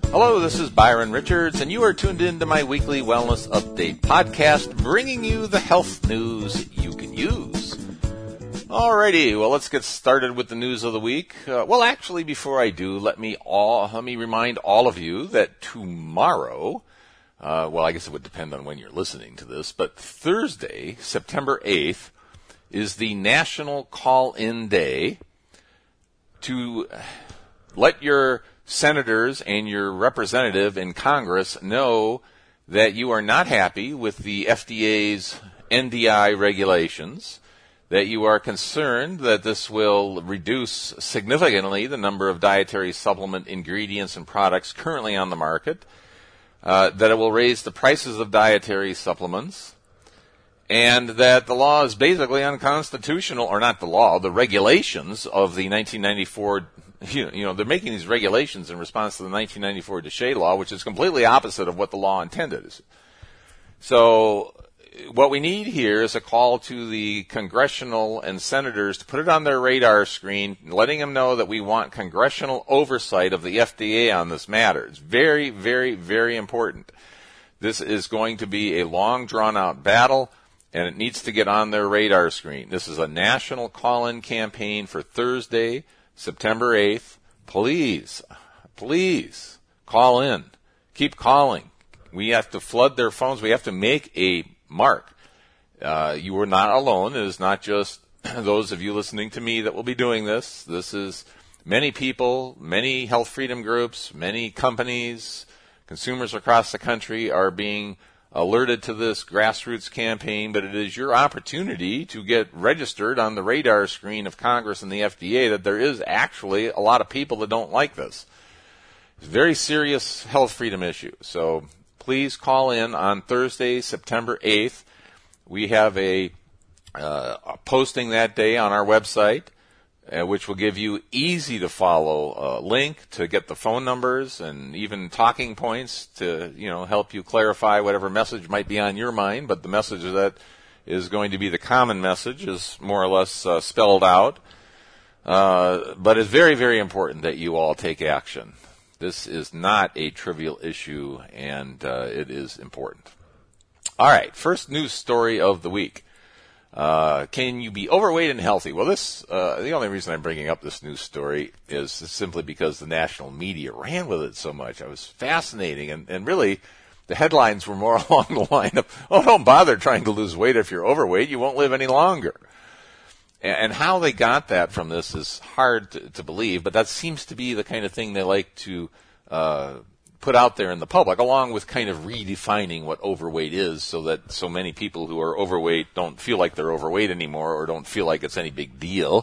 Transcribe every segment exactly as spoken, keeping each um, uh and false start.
Hello, this is Byron Richards, and you are tuned in to my weekly Wellness Update podcast, bringing you the health news you can use. Alrighty, well, let's get started with the news of the week. Uh, well, actually, before I do, let me all let me remind all of you that tomorrow, uh, well, I guess it would depend on when you're listening to this, but Thursday, September eighth, is the National Call-In Day to let your senators and your representative in Congress know that you are not happy with the F D A's N D I regulations, that you are concerned that this will reduce significantly the number of dietary supplement ingredients and products currently on the market, uh, that it will raise the prices of dietary supplements, and that the law is basically unconstitutional, or not the law, the regulations of the nineteen ninety-four, you know, you know, they're making these regulations in response to the nineteen ninety-four DSHEA law, which is completely opposite of what the law intended. So what we need here is a call to the congressional and senators to put it on their radar screen, letting them know that we want congressional oversight of the F D A on this matter. It's very, very, very important. This is going to be a long, drawn-out battle, and it needs to get on their radar screen. This is a national call-in campaign for Thursday, September eighth. Please, please call in. Keep calling. We have to flood their phones. We have to make a mark. Uh, you are not alone. It is not just those of you listening to me that will be doing this. This is many people, many health freedom groups, many companies, consumers across the country are being alerted to this grassroots campaign, but it is your opportunity to get registered on the radar screen of Congress and the F D A that there is actually a lot of people that don't like this. It's a very serious health freedom issue. So please call in on Thursday, September eighth. We have a, uh, a posting that day on our website, uh, which will give you easy to follow uh, link to get the phone numbers and even talking points to, you know, help you clarify whatever message might be on your mind. But the message that is going to be the common message is more or less uh, spelled out. Uh, but it's very, very important that you all take action. This is not a trivial issue, and uh, it is important. All right, first news story of the week. Uh, can you be overweight and healthy? Well, this, uh, the only reason I'm bringing up this news story is simply because the national media ran with it so much. I was fascinating, and, and really, the headlines were more along the line of, oh, don't bother trying to lose weight if you're overweight. You won't live any longer. And, and how they got that from this is hard to, to believe, but that seems to be the kind of thing they like to uh put out there in the public, along with kind of redefining what overweight is so that so many people who are overweight don't feel like they're overweight anymore or don't feel like it's any big deal.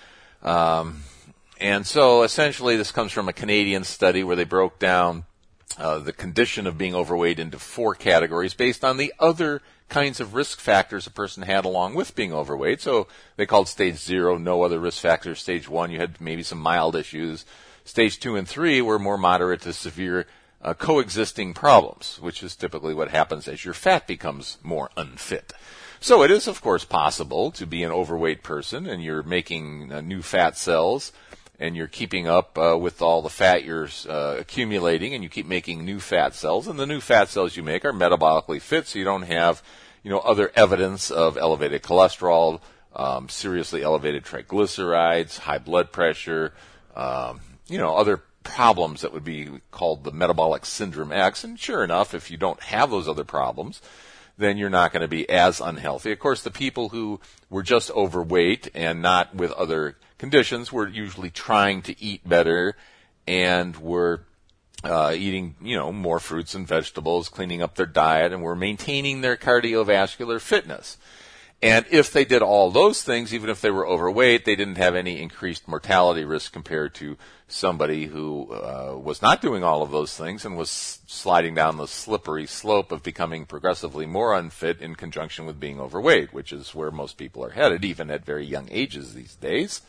Um, and so essentially this comes from a Canadian study where they broke down uh, the condition of being overweight into four categories based on the other kinds of risk factors a person had along with being overweight. So they called stage zero, no other risk factors. Stage one, you had maybe some mild issues. Stage two and three were more moderate to severe Uh, coexisting problems, which is typically what happens as your fat becomes more unfit. So it is, of course, possible to be an overweight person and you're making uh, new fat cells and you're keeping up uh, with all the fat you're uh, accumulating, and you keep making new fat cells, and the new fat cells you make are metabolically fit, so you don't have, you know, other evidence of elevated cholesterol, um, seriously elevated triglycerides, high blood pressure, um, you know, other problems that would be called the metabolic syndrome X. And sure enough, if you don't have those other problems, then you're not going to be as unhealthy. Of course, the people who were just overweight and not with other conditions were usually trying to eat better and were uh, eating, you know, more fruits and vegetables, cleaning up their diet, and were maintaining their cardiovascular fitness. And if they did all those things, even if they were overweight, they didn't have any increased mortality risk compared to somebody who uh, was not doing all of those things and was sliding down the slippery slope of becoming progressively more unfit in conjunction with being overweight, which is where most people are headed, even at very young ages these days.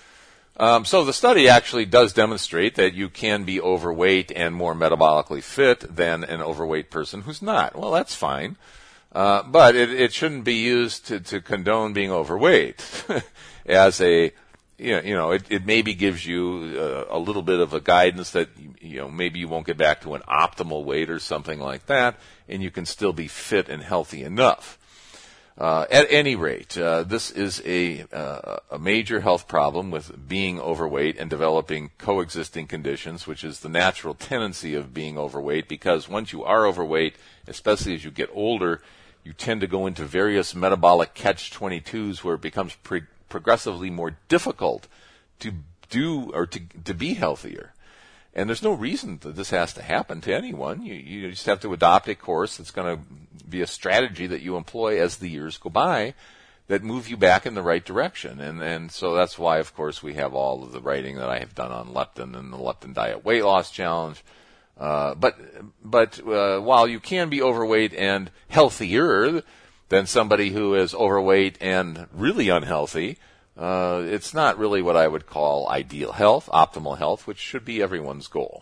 Um, so the study actually does demonstrate that you can be overweight and more metabolically fit than an overweight person who's not. Well, that's fine. Uh, but it, it shouldn't be used to, to condone being overweight as a you you know, it, it maybe gives you uh, a little bit of a guidance that, you know, maybe you won't get back to an optimal weight or something like that, and you can still be fit and healthy enough. Uh, at any rate, uh, this is a, uh, a major health problem with being overweight and developing coexisting conditions, which is the natural tendency of being overweight, because once you are overweight, especially as you get older, you tend to go into various metabolic catch twenty-twos where it becomes pre- progressively more difficult to do or to, to be healthier. And there's no reason that this has to happen to anyone. You, you just have to adopt a course that's going to be a strategy that you employ as the years go by that move you back in the right direction. And, and so that's why, of course, we have all of the writing that I have done on leptin and the leptin diet weight loss challenge. Uh, but but uh, while you can be overweight and healthier than somebody who is overweight and really unhealthy, Uh, it's not really what I would call ideal health, optimal health, which should be everyone's goal.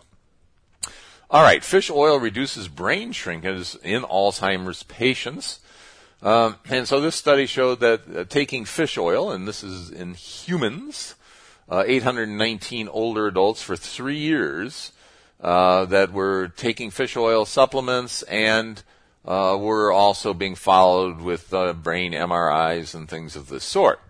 All right, fish oil reduces brain shrinkage in Alzheimer's patients. Um, and so this study showed that uh, taking fish oil, and this is in humans, uh, eight hundred nineteen older adults for three years uh, that were taking fish oil supplements and uh, were also being followed with uh, brain M R Is and things of this sort.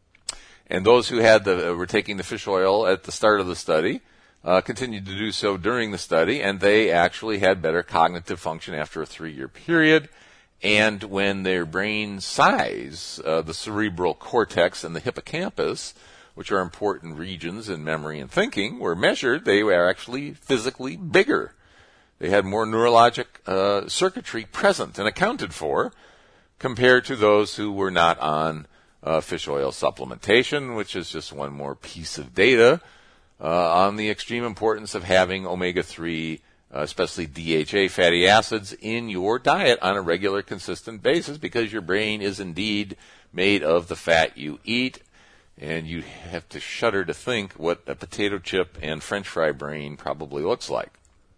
And those who had the, were taking the fish oil at the start of the study uh, continued to do so during the study, and they actually had better cognitive function after a three-year period. And when their brain size, uh, the cerebral cortex and the hippocampus, which are important regions in memory and thinking, were measured, they were actually physically bigger. They had more neurologic uh, circuitry present and accounted for compared to those who were not on Uh, fish oil supplementation, which is just one more piece of data uh, on the extreme importance of having omega three, uh, especially D H A fatty acids, in your diet on a regular, consistent basis, because your brain is indeed made of the fat you eat, and you have to shudder to think what a potato chip and French fry brain probably looks like.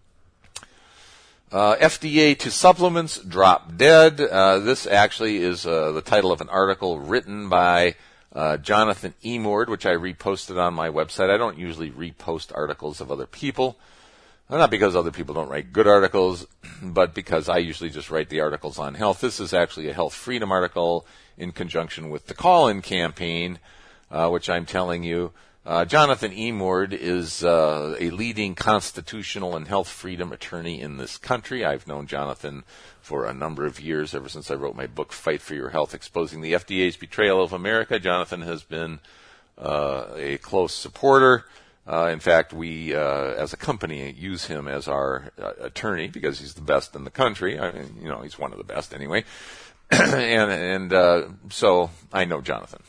Uh, F D A to supplements drop dead. Uh, this actually is uh, the title of an article written by uh, Jonathan Emord, which I reposted on my website. I don't usually repost articles of other people, not because other people don't write good articles, but because I usually just write the articles on health. This is actually a health freedom article in conjunction with the call-in campaign, uh, which I'm telling you. Uh, Jonathan Emord is uh, a leading constitutional and health freedom attorney in this country. I've known Jonathan for a number of years, ever since I wrote my book, Fight for Your Health, Exposing the F D A's Betrayal of America. Jonathan has been uh, a close supporter. Uh, in fact, we, uh, as a company, use him as our uh, attorney because he's the best in the country. I mean, you know, he's one of the best anyway. and and uh, so I know Jonathan.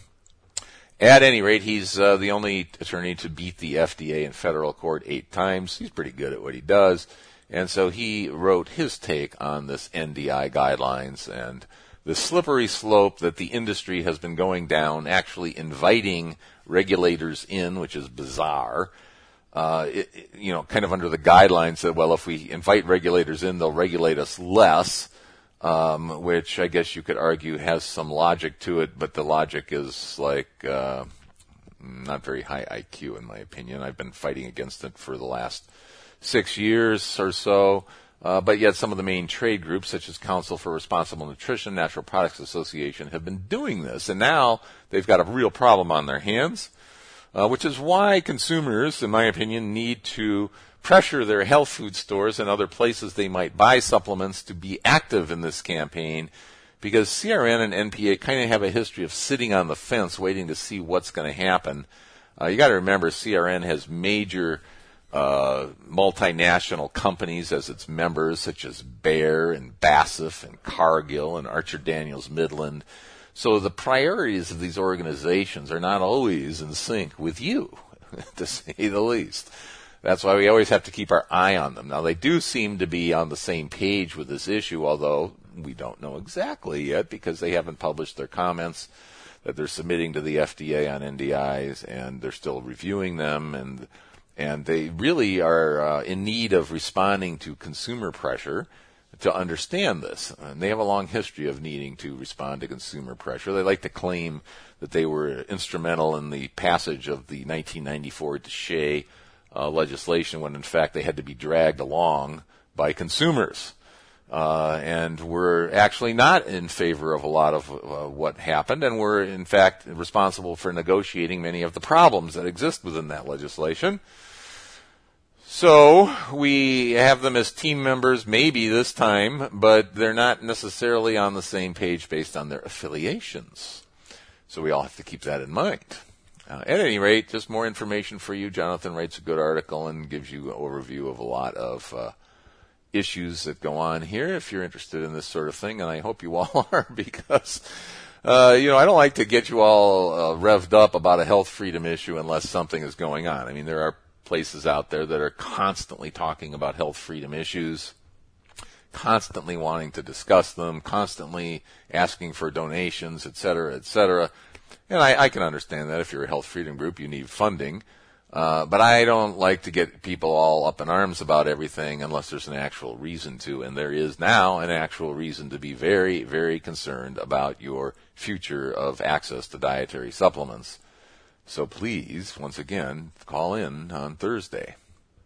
At any rate, he's uh, the only attorney to beat the F D A in federal court eight times. He's pretty good at what he does. And so he wrote his take on this N D I guidelines and the slippery slope that the industry has been going down, actually inviting regulators in, which is bizarre. Uh, it, it, you know, kind of under the guidelines that, well, if we invite regulators in, they'll regulate us less. Um, which I guess you could argue has some logic to it, but the logic is like uh, not very high I Q in my opinion. I've been fighting against it for the last six years or so, uh, but yet some of the main trade groups, such as Council for Responsible Nutrition, Natural Products Association, have been doing this, and now they've got a real problem on their hands, uh, which is why consumers, in my opinion, need to pressure their health food stores and other places they might buy supplements to be active in this campaign, because C R N and N P A kind of have a history of sitting on the fence waiting to see what's going to happen. Uh, you got to remember, C R N has major uh, multinational companies as its members, such as Bayer and B A S F and Cargill and Archer Daniels Midland. So the priorities of these organizations are not always in sync with you, to say the least. That's why we always have to keep our eye on them. Now, they do seem to be on the same page with this issue, although we don't know exactly yet because they haven't published their comments that they're submitting to the F D A on N D Is, and they're still reviewing them, and and they really are uh, in need of responding to consumer pressure. to understand this. And they have a long history of needing to respond to consumer pressure. They like to claim that they were instrumental in the passage of the nineteen ninety-four DSHEA uh, legislation, when in fact they had to be dragged along by consumers. Uh, and we're actually not in favor of a lot of uh, what happened, and we're in fact responsible for negotiating many of the problems that exist within that legislation. So we have them as team members maybe this time, but they're not necessarily on the same page based on their affiliations. So we all have to keep that in mind. Uh, at any rate, just more information for you. Jonathan writes a good article and gives you an overview of a lot of uh, issues that go on here if you're interested in this sort of thing, and I hope you all are, because uh, you know, I don't like to get you all uh, revved up about a health freedom issue unless something is going on. I mean, there are places out there that are constantly talking about health freedom issues, constantly wanting to discuss them, constantly asking for donations, et cetera, et cetera. And I, I can understand that if you're a health freedom group, you need funding. Uh, but I don't like to get people all up in arms about everything unless there's an actual reason to. And there is now an actual reason to be very, very concerned about your future of access to dietary supplements. So please, once again, call in on Thursday.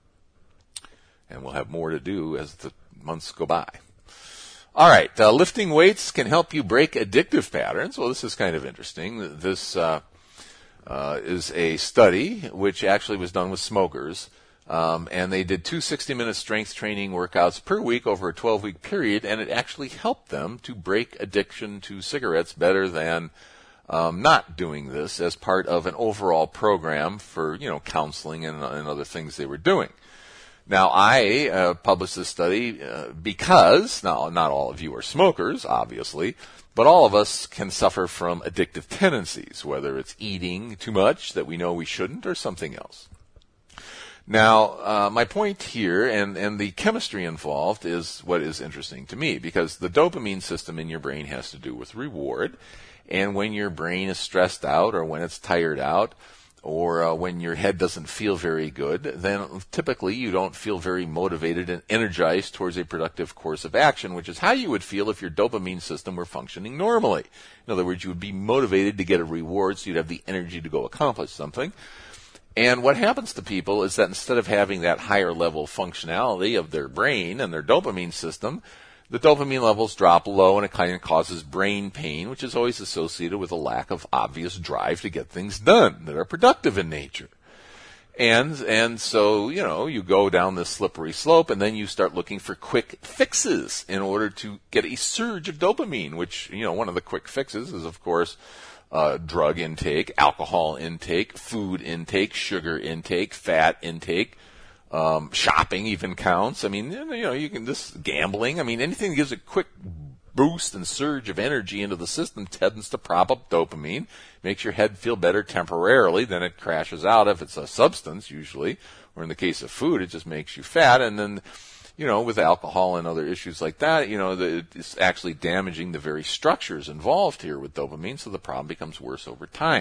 And we'll have more to do as the months go by. All right, uh, lifting weights can help you break addictive patterns. Well, this is kind of interesting. This uh, uh, is a study which actually was done with smokers. Um, and they did two sixty-minute strength training workouts per week over a twelve-week period, and it actually helped them to break addiction to cigarettes better than Um, not doing this as part of an overall program for, you know, counseling and, and other things they were doing. Now, I uh, published this study uh, because, now, not all of you are smokers, obviously, but all of us can suffer from addictive tendencies, whether it's eating too much that we know we shouldn't or something else. Now, uh, my point here, and, and the chemistry involved, is what is interesting to me, because the dopamine system in your brain has to do with reward. And when your brain is stressed out, or when it's tired out, or uh, when your head doesn't feel very good, then typically you don't feel very motivated and energized towards a productive course of action, which is how you would feel if your dopamine system were functioning normally. In other words, you would be motivated to get a reward, so you'd have the energy to go accomplish something. And what happens to people is that instead of having that higher level functionality of their brain and their dopamine system, the dopamine levels drop low, and it kind of causes brain pain, which is always associated with a lack of obvious drive to get things done that are productive in nature. And and so, you know, you go down this slippery slope, and then you start looking for quick fixes in order to get a surge of dopamine, which, you know, one of the quick fixes is, of course, uh, drug intake, alcohol intake, food intake, sugar intake, fat intake. Um, shopping even counts. I mean, you know, you can this gambling. I mean, anything that gives a quick boost and surge of energy into the system tends to prop up dopamine, makes your head feel better temporarily. Then it crashes out if it's a substance, usually, or in the case of food, it just makes you fat. And then, you know, with alcohol and other issues like that, you know, the, it's actually damaging the very structures involved here with dopamine, so the problem becomes worse over time.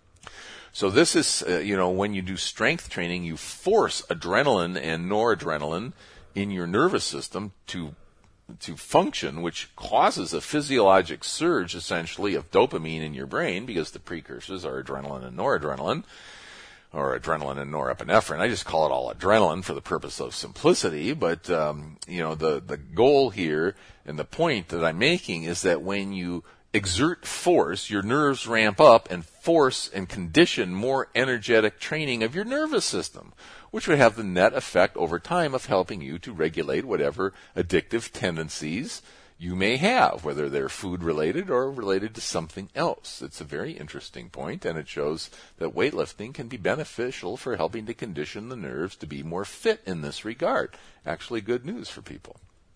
So this is, uh, you know, when you do strength training, you force adrenaline and noradrenaline in your nervous system to to function, which causes a physiologic surge, essentially, of dopamine in your brain, because the precursors are adrenaline and noradrenaline, or adrenaline and norepinephrine. I just call it all adrenaline for the purpose of simplicity, but, um, you know, the, the goal here and the point that I'm making is that when you exert force, your nerves ramp up and force and condition more energetic training of your nervous system, which would have the net effect over time of helping you to regulate whatever addictive tendencies you may have, whether they're food related or related to something else. It's a very interesting point, and it shows that weightlifting can be beneficial for helping to condition the nerves to be more fit in this regard. Actually, good news for people.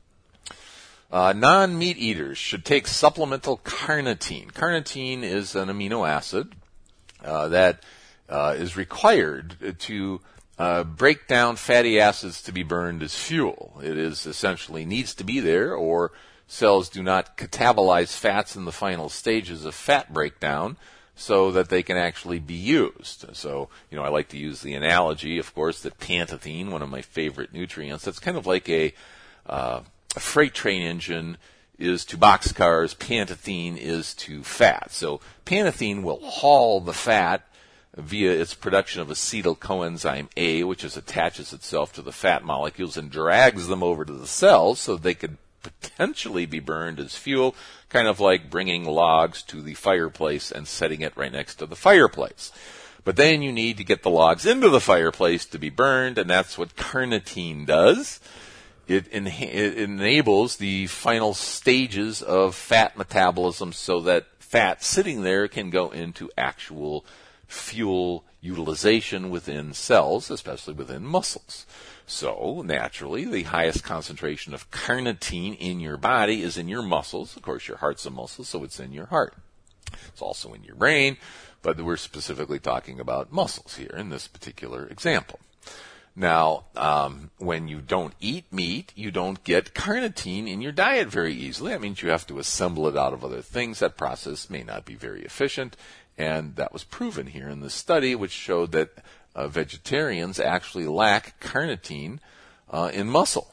Uh, non-meat eaters should take supplemental carnitine. Carnitine is an amino acid uh, that uh, is required to uh, break down fatty acids to be burned as fuel. It is essentially needs to be there, or cells do not catabolize fats in the final stages of fat breakdown so that they can actually be used. So, you know, I like to use the analogy, of course, that pantethine, one of my favorite nutrients, that's kind of like a uh, a freight train engine is to boxcars, pantethine is to fat. So pantethine will haul the fat via its production of acetyl coenzyme A, which is attaches itself to the fat molecules and drags them over to the cells so they could potentially be burned as fuel, kind of like bringing logs to the fireplace and setting it right next to the fireplace. But then you need to get the logs into the fireplace to be burned, and that's what carnitine does. It, en- it enables the final stages of fat metabolism so that fat sitting there can go into actual fuel utilization within cells, especially within muscles. So, naturally, the highest concentration of carnitine in your body is in your muscles. Of course, your heart's a muscle, so it's in your heart. It's also in your brain, but we're specifically talking about muscles here in this particular example. Now, um, when you don't eat meat, you don't get carnitine in your diet very easily. That means you have to assemble it out of other things. That process may not be very efficient, and that was proven here in this study, which showed that uh, vegetarians actually lack carnitine uh, in muscle.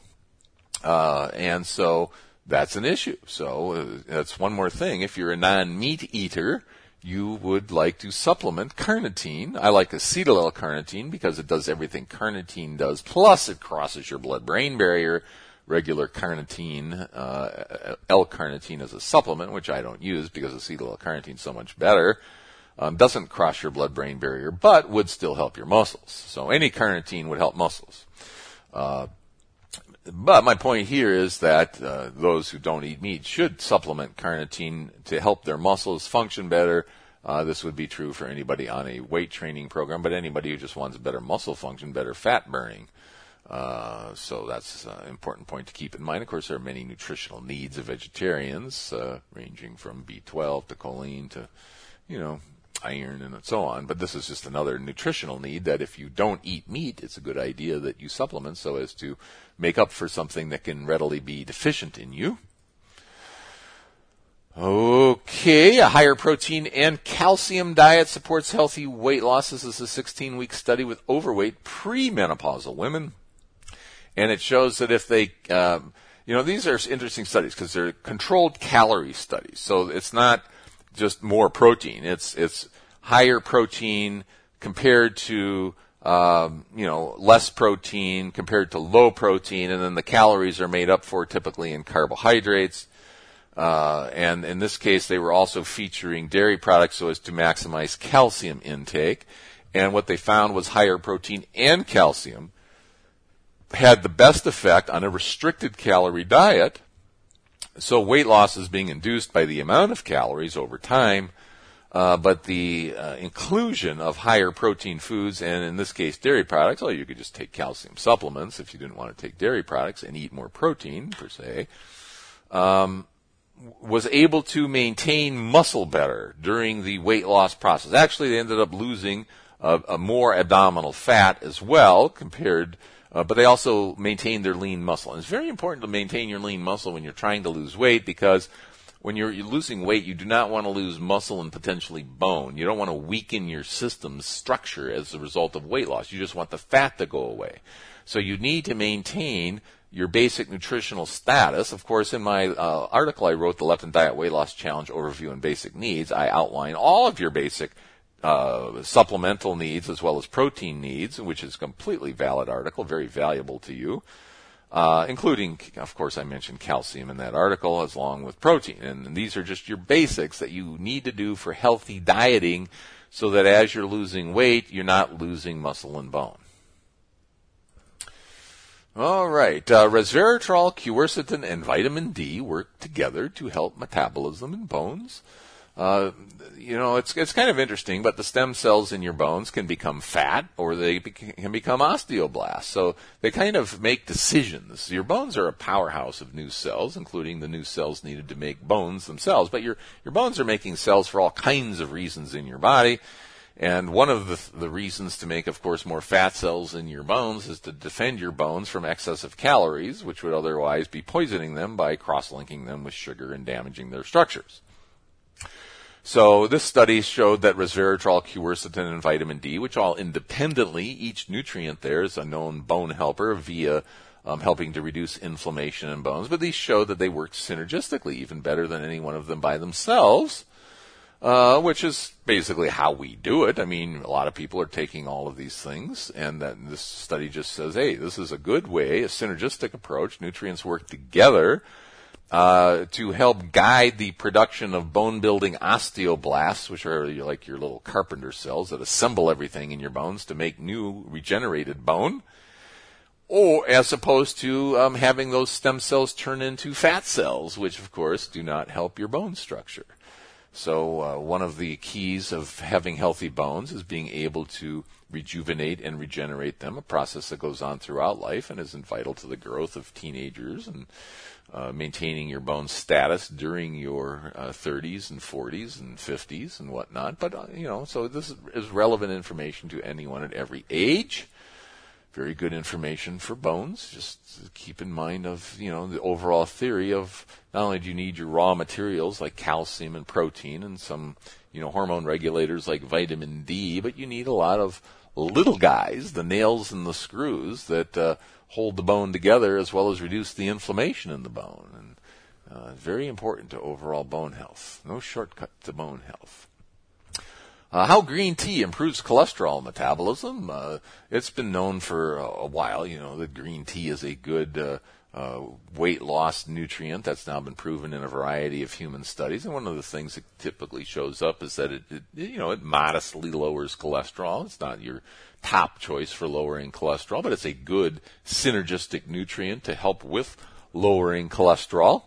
Uh, and so that's an issue. So uh, that's one more thing. If you're a non-meat eater, you would like to supplement carnitine. I like acetyl L-carnitine because it does everything carnitine does, plus it crosses your blood-brain barrier. Regular carnitine, uh, L-carnitine as a supplement, which I don't use because acetyl L-carnitine is so much better, um, doesn't cross your blood-brain barrier, but would still help your muscles. So any carnitine would help muscles. Uh, But my point here is that uh, those who don't eat meat should supplement carnitine to help their muscles function better. Uh, this would be true for anybody on a weight training program, but anybody who just wants better muscle function, better fat burning. Uh, so that's an important point to keep in mind. Of course, there are many nutritional needs of vegetarians, uh, ranging from B twelve to choline to, you know, iron and so on. But this is just another nutritional need that if you don't eat meat, it's a good idea that you supplement so as to make up for something that can readily be deficient in you. Okay, a higher protein and calcium diet supports healthy weight loss. This is a sixteen-week study with overweight premenopausal women. And it shows that if they, um, you know, these are interesting studies because they're controlled calorie studies. So it's not just more protein. It's it's higher protein compared to um, you know less protein compared to low protein, and then the calories are made up for typically in carbohydrates. Uh, and in this case, they were also featuring dairy products so as to maximize calcium intake. And what they found was higher protein and calcium had the best effect on a restricted calorie diet. So weight loss is being induced by the amount of calories over time, uh, but the uh, inclusion of higher protein foods, and in this case dairy products, well, you could just take calcium supplements if you didn't want to take dairy products and eat more protein, per se, um, was able to maintain muscle better during the weight loss process. Actually, they ended up losing a, a more abdominal fat as well compared Uh, but they also maintain their lean muscle. And it's very important to maintain your lean muscle when you're trying to lose weight, because when you're, you're losing weight, you do not want to lose muscle and potentially bone. You don't want to weaken your system's structure as a result of weight loss. You just want the fat to go away. So you need to maintain your basic nutritional status. Of course, in my uh, article I wrote, The Leptin Diet Weight Loss Challenge Overview and Basic Needs, I outline all of your basic Uh, supplemental needs as well as protein needs, which is a completely valid article, very valuable to you, uh, including, of course, I mentioned calcium in that article as along with protein. And, and these are just your basics that you need to do for healthy dieting so that as you're losing weight, you're not losing muscle and bone. All right. Uh, resveratrol, quercetin, and vitamin D work together to help metabolism in bones. Uh, you know, it's it's kind of interesting, but the stem cells in your bones can become fat or they be- can become osteoblasts. So they kind of make decisions. Your bones are a powerhouse of new cells, including the new cells needed to make bones themselves. But your your bones are making cells for all kinds of reasons in your body. And one of the, the reasons to make, of course, more fat cells in your bones is to defend your bones from excessive calories, which would otherwise be poisoning them by cross-linking them with sugar and damaging their structures. So this study showed that resveratrol, quercetin, and vitamin D, which all independently, each nutrient there is a known bone helper via um, helping to reduce inflammation in bones. But these show that they work synergistically, even better than any one of them by themselves, uh, which is basically how we do it. I mean, a lot of people are taking all of these things, and that this study just says, hey, this is a good way, a synergistic approach. Nutrients work together Uh, to help guide the production of bone-building osteoblasts, which are like your little carpenter cells that assemble everything in your bones to make new regenerated bone, or as opposed to um, having those stem cells turn into fat cells, which, of course, do not help your bone structure. So uh, one of the keys of having healthy bones is being able to rejuvenate and regenerate them, a process that goes on throughout life and is vital to the growth of teenagers and Uh, maintaining your bone status during your uh, thirties and forties and fifties and whatnot. But, uh, you know, so this is relevant information to anyone at every age. Very good information for bones. Just keep in mind of, you know, the overall theory of not only do you need your raw materials like calcium and protein and some, you know, hormone regulators like vitamin D, but you need a lot of little guys, the nails and the screws that uh, hold the bone together as well as reduce the inflammation in the bone. And uh, very important to overall bone health. No shortcut to bone health. Uh, how green tea improves cholesterol metabolism. Uh, it's been known for a, a while, you know, that green tea is a good uh, uh, weight loss nutrient. That's now been proven in a variety of human studies. And one of the things that typically shows up is that it, it you know, it modestly lowers cholesterol. It's not your top choice for lowering cholesterol, but it's a good synergistic nutrient to help with lowering cholesterol.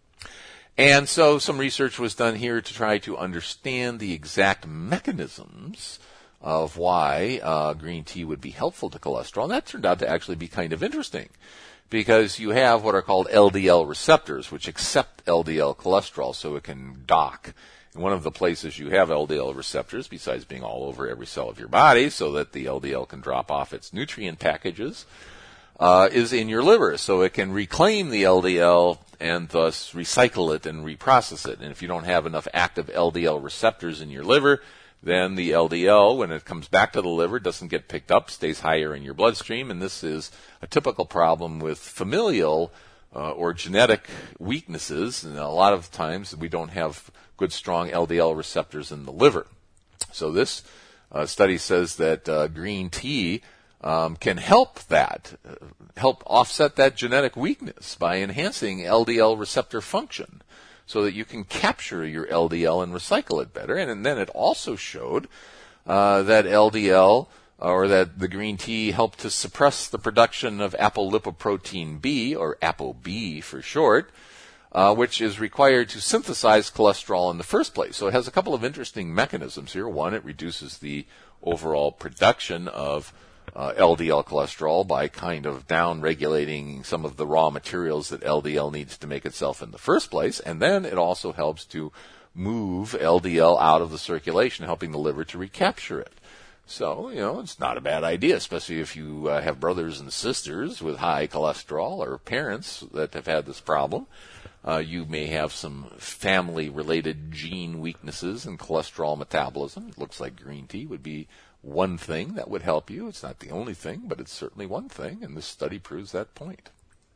And so some research was done here to try to understand the exact mechanisms of why uh, green tea would be helpful to cholesterol. And that turned out to actually be kind of interesting because you have what are called L D L receptors, which accept L D L cholesterol so it can dock. And one of the places you have L D L receptors, besides being all over every cell of your body so that the L D L can drop off its nutrient packages, uh, is in your liver. So it can reclaim the L D L and thus recycle it and reprocess it. And if you don't have enough active L D L receptors in your liver, then the L D L, when it comes back to the liver, doesn't get picked up, stays higher in your bloodstream. And this is a typical problem with familial uh, or genetic weaknesses. And a lot of times we don't have good, strong L D L receptors in the liver. So this uh, study says that uh, green tea um, can help that, uh, help offset that genetic weakness by enhancing L D L receptor function so that you can capture your L D L and recycle it better. And, and then it also showed uh, that L D L, or that the green tea helped to suppress the production of apolipoprotein B, or ApoB for short, Uh, which is required to synthesize cholesterol in the first place. So it has a couple of interesting mechanisms here. One, it reduces the overall production of uh, L D L cholesterol by kind of down-regulating some of the raw materials that L D L needs to make itself in the first place. And then it also helps to move L D L out of the circulation, helping the liver to recapture it. So, you know, it's not a bad idea, especially if you uh, have brothers and sisters with high cholesterol or parents that have had this problem. Uh, you may have some family-related gene weaknesses in cholesterol metabolism. It looks like green tea would be one thing that would help you. It's not the only thing, but it's certainly one thing, and this study proves that point.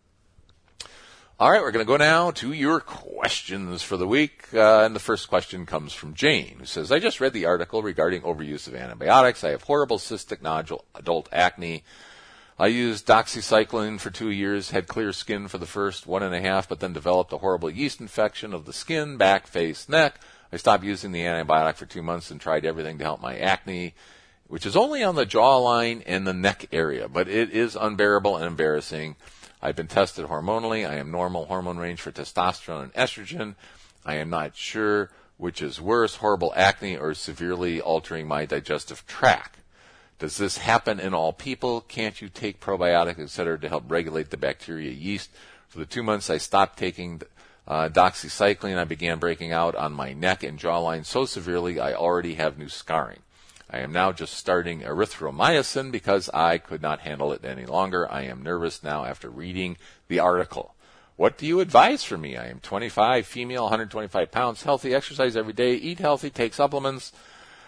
All right, we're going to go now to your questions for the week. Uh, and the first question comes from Jane, who says, I just read the article regarding overuse of antibiotics. I have horrible cystic nodule adult acne. I used doxycycline for two years, had clear skin for the first one and a half, but then developed a horrible yeast infection of the skin, back, face, neck. I stopped using the antibiotic for two months and tried everything to help my acne, which is only on the jawline and the neck area, but it is unbearable and embarrassing. I've been tested hormonally. I am normal hormone range for testosterone and estrogen. I am not sure which is worse, horrible acne or severely altering my digestive tract. Does this happen in all people? Can't you take probiotics, et cetera, to help regulate the bacteria yeast? For the two months I stopped taking uh, doxycycline, I began breaking out on my neck and jawline so severely I already have new scarring. I am now just starting erythromycin because I could not handle it any longer. I am nervous now after reading the article. What do you advise for me? I am twenty-five, female, one hundred twenty-five pounds, healthy, exercise every day, eat healthy, take supplements.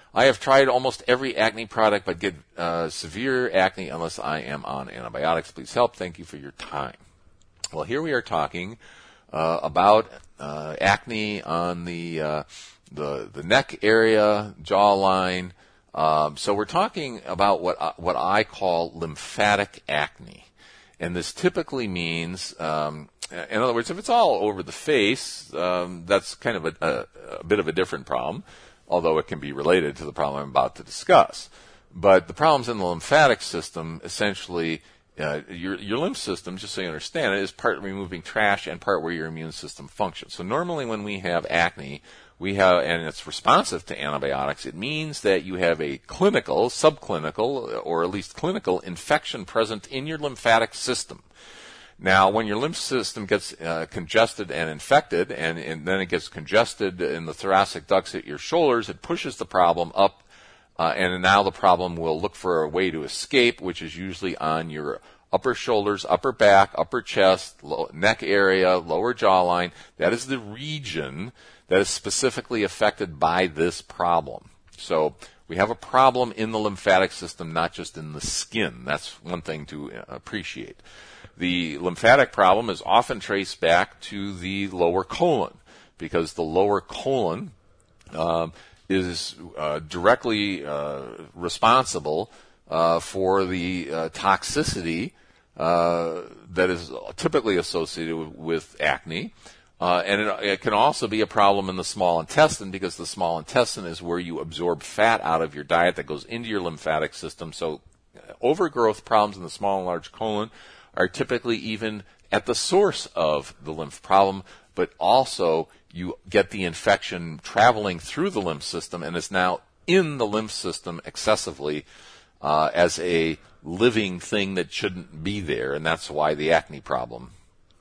I have tried almost every acne product, but get uh, severe acne unless I am on antibiotics. Please help. Thank you for your time. Well, here we are talking uh, about uh, acne on the uh, the the neck area, jawline. Um, so we're talking about what uh, what I call lymphatic acne, and this typically means, um, in other words, if it's all over the face, um, that's kind of a, a, a bit of a different problem, although it can be related to the problem I'm about to discuss. But the problems in the lymphatic system, essentially, uh, your your lymph system, just so you understand it, is part removing trash and part where your immune system functions. So normally when we have acne, we have, and it's responsive to antibiotics, it means that you have a clinical, subclinical, or at least clinical infection present in your lymphatic system. Now, when your lymph system gets uh, congested and infected, and, and then it gets congested in the thoracic ducts at your shoulders, it pushes the problem up, uh, and now the problem will look for a way to escape, which is usually on your upper shoulders, upper back, upper chest, low, neck area, lower jawline. That is the region that is specifically affected by this problem. So we have a problem in the lymphatic system, not just in the skin. That's one thing to appreciate. The lymphatic problem is often traced back to the lower colon, because the lower colon um, is uh, directly uh, responsible uh, for the uh, toxicity uh, that is typically associated with, with acne. Uh, and it, it can also be a problem in the small intestine, because the small intestine is where you absorb fat out of your diet that goes into your lymphatic system. So uh, overgrowth problems in the small and large colon are typically even at the source of the lymph problem, but also you get the infection traveling through the lymph system, and it's now in the lymph system excessively uh, as a living thing that shouldn't be there, and that's why the acne problem.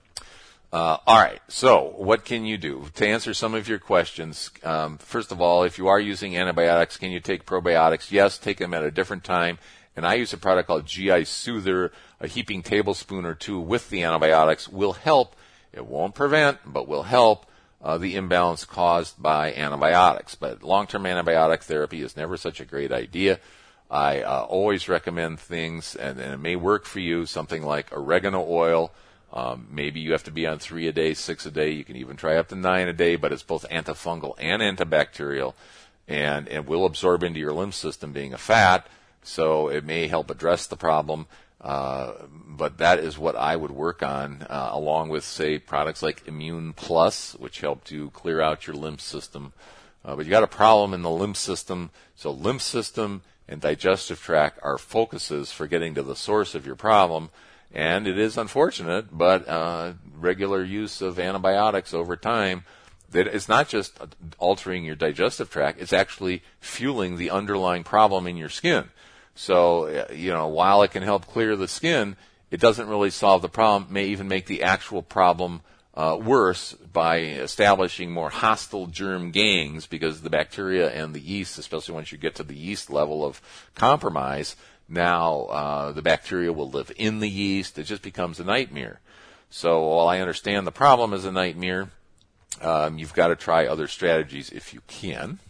Uh, all right, so what can you do? To answer some of your questions, um, first of all, if you are using antibiotics, can you take probiotics? Yes, take them at a different time. And I use a product called G I Soother. A heaping tablespoon or two with the antibiotics will help. It won't prevent, but will help uh, the imbalance caused by antibiotics. But long-term antibiotic therapy is never such a great idea. I uh, always recommend things, and, and it may work for you, something like oregano oil. Um, maybe you have to be on three a day, six a day. You can even try up to nine a day, but it's both antifungal and antibacterial, and it will absorb into your lymph system, being a fat, so it may help address the problem. Uh, but that is what I would work on, uh, along with, say, products like Immune Plus, which help to clear out your lymph system. Uh, but you got a problem in the lymph system, so lymph system and digestive tract are focuses for getting to the source of your problem. And it is unfortunate, but uh, regular use of antibiotics over time, that it's not just altering your digestive tract, it's actually fueling the underlying problem in your skin. So, you know, while it can help clear the skin, it doesn't really solve the problem. It may even make the actual problem uh, worse by establishing more hostile germ gangs, because the bacteria and the yeast, especially once you get to the yeast level of compromise, now uh, the bacteria will live in the yeast. It just becomes a nightmare. So while I understand the problem is a nightmare, um, you've got to try other strategies if you can.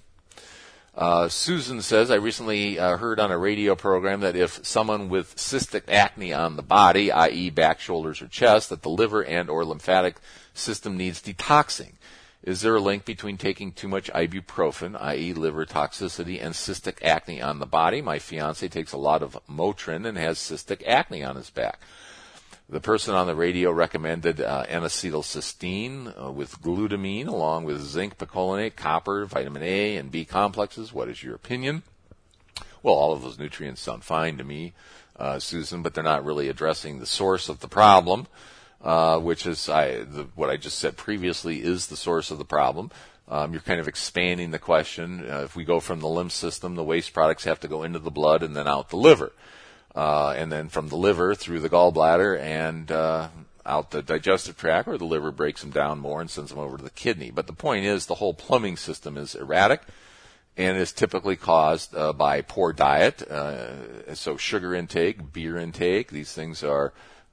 Uh, Susan says, I recently uh, heard on a radio program that if someone with cystic acne on the body, that is back, shoulders, or chest, that the liver and or lymphatic system needs detoxing. Is there a link between taking too much ibuprofen, that is liver toxicity, and cystic acne on the body? My fiance takes a lot of Motrin and has cystic acne on his back. The person on the radio recommended uh, N-acetylcysteine uh, with glutamine, along with zinc, picolinate, copper, vitamin A, and B complexes. What is your opinion? Well, all of those nutrients sound fine to me, uh, Susan, but they're not really addressing the source of the problem, uh, which is I, the, what I just said previously is the source of the problem. Um, you're kind of expanding the question. Uh, if we go from the lymph system, the waste products have to go into the blood and then out the liver. Uh, and then from the liver through the gallbladder and uh, out the digestive tract, where the liver breaks them down more and sends them over to the kidney. But the point is, the whole plumbing system is erratic, and is typically caused uh, by poor diet. Uh, so sugar intake, beer intake, these things are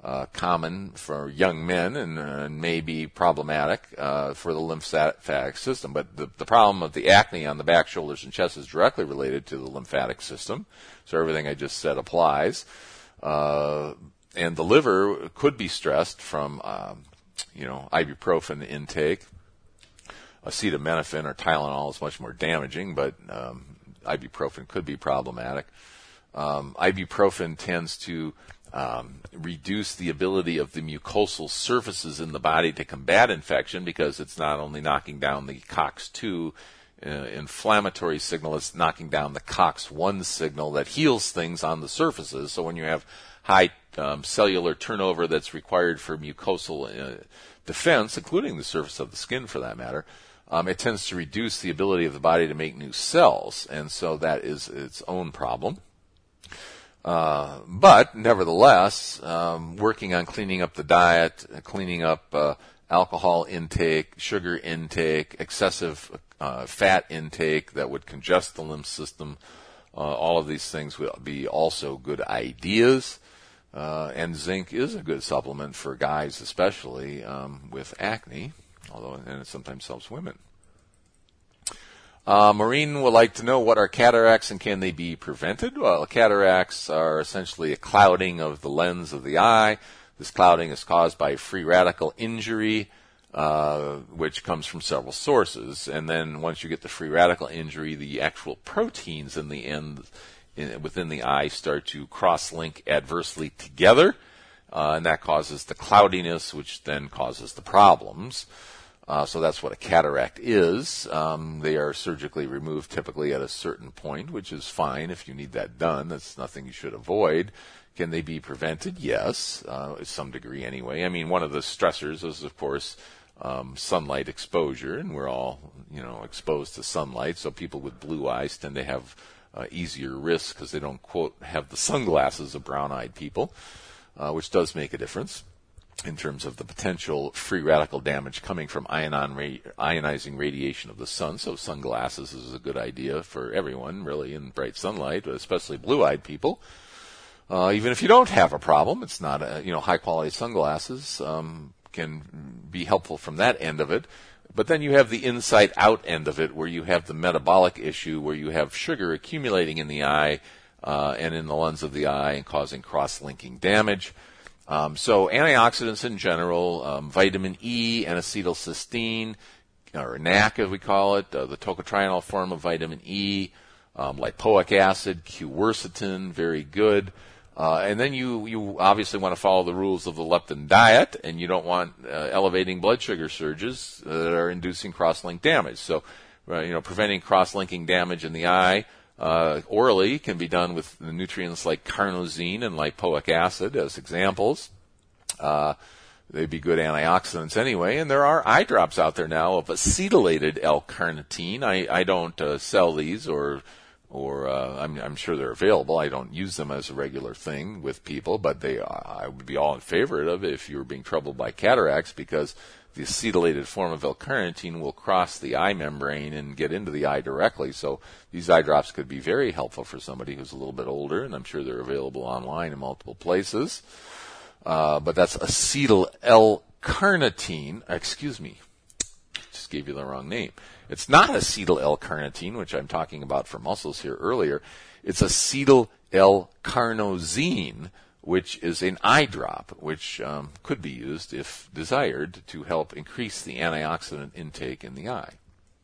uh, common for young men and uh, may be problematic uh, for the lymphatic system. But the, the problem of the acne on the back, shoulders, and chest is directly related to the lymphatic system. So everything I just said applies. Uh, and the liver could be stressed from, um, you know, ibuprofen intake. Acetaminophen or Tylenol is much more damaging, but um, ibuprofen could be problematic. Um, ibuprofen tends to um, reduce the ability of the mucosal surfaces in the body to combat infection, because it's not only knocking down the COX two uh, inflammatory signal, it's knocking down the COX one signal that heals things on the surfaces. So when you have high um, cellular turnover that's required for mucosal uh, defense, including the surface of the skin for that matter, Um, it tends to reduce the ability of the body to make new cells, and so that is its own problem. Uh, but nevertheless, um, working on cleaning up the diet, cleaning up uh, alcohol intake, sugar intake, excessive uh, fat intake that would congest the lymph system, uh, all of these things will be also good ideas. Uh, and zinc is a good supplement for guys, especially um, with acne. Although, and it sometimes helps women. Uh, Maureen would like to know, what are cataracts and can they be prevented? Well, cataracts are essentially a clouding of the lens of the eye. This clouding is caused by free radical injury, uh, which comes from several sources. And then once you get the free radical injury, the actual proteins in the end, in, within the eye start to cross-link adversely together. Uh, and that causes the cloudiness, which then causes the problems. Uh, so that's what a cataract is. Um, they are surgically removed typically at a certain point, which is fine if you need that done. That's nothing you should avoid. Can they be prevented? Yes, uh, to some degree anyway. I mean, one of the stressors is, of course, um, sunlight exposure, and we're all, you know, exposed to sunlight. So people with blue eyes tend to have uh, easier risks because they don't, quote, have the sunglasses of brown-eyed people, uh, which does make a difference in terms of the potential free radical damage coming from ionon ra- ionizing radiation of the sun. So sunglasses is a good idea for everyone, really, in bright sunlight, but especially blue-eyed people. Uh, even if you don't have a problem, it's not a, you know, high-quality sunglasses um, can be helpful from that end of it. But then you have the inside-out end of it, where you have the metabolic issue, where you have sugar accumulating in the eye uh, and in the lens of the eye and causing cross-linking damage. Um, so antioxidants in general, um, vitamin E and acetylcysteine, or N A C as we call it, uh, the tocotrienol form of vitamin E, um, lipoic acid, quercetin, very good. Uh, and then you, you obviously want to follow the rules of the leptin diet, and you don't want uh, elevating blood sugar surges that are inducing cross-link damage. So, uh, you know, preventing cross-linking damage in the eye Uh, orally can be done with the nutrients like carnosine and lipoic acid as examples. Uh, they'd be good antioxidants anyway. And there are eye drops out there now of acetylated L-carnitine. I, I don't uh, sell these, or or uh, I'm, I'm sure they're available. I don't use them as a regular thing with people, but they I would be all in favor of it if you were being troubled by cataracts, because the acetylated form of L-carnitine will cross the eye membrane and get into the eye directly. So these eye drops could be very helpful for somebody who's a little bit older, and I'm sure they're available online in multiple places. Uh, but that's acetyl L-carnitine. Excuse me. Just gave you the wrong name. It's not acetyl L-carnitine, which I'm talking about for muscles here earlier. It's acetyl L-carnosine, which is an eye drop, which um, could be used, if desired, to help increase the antioxidant intake in the eye.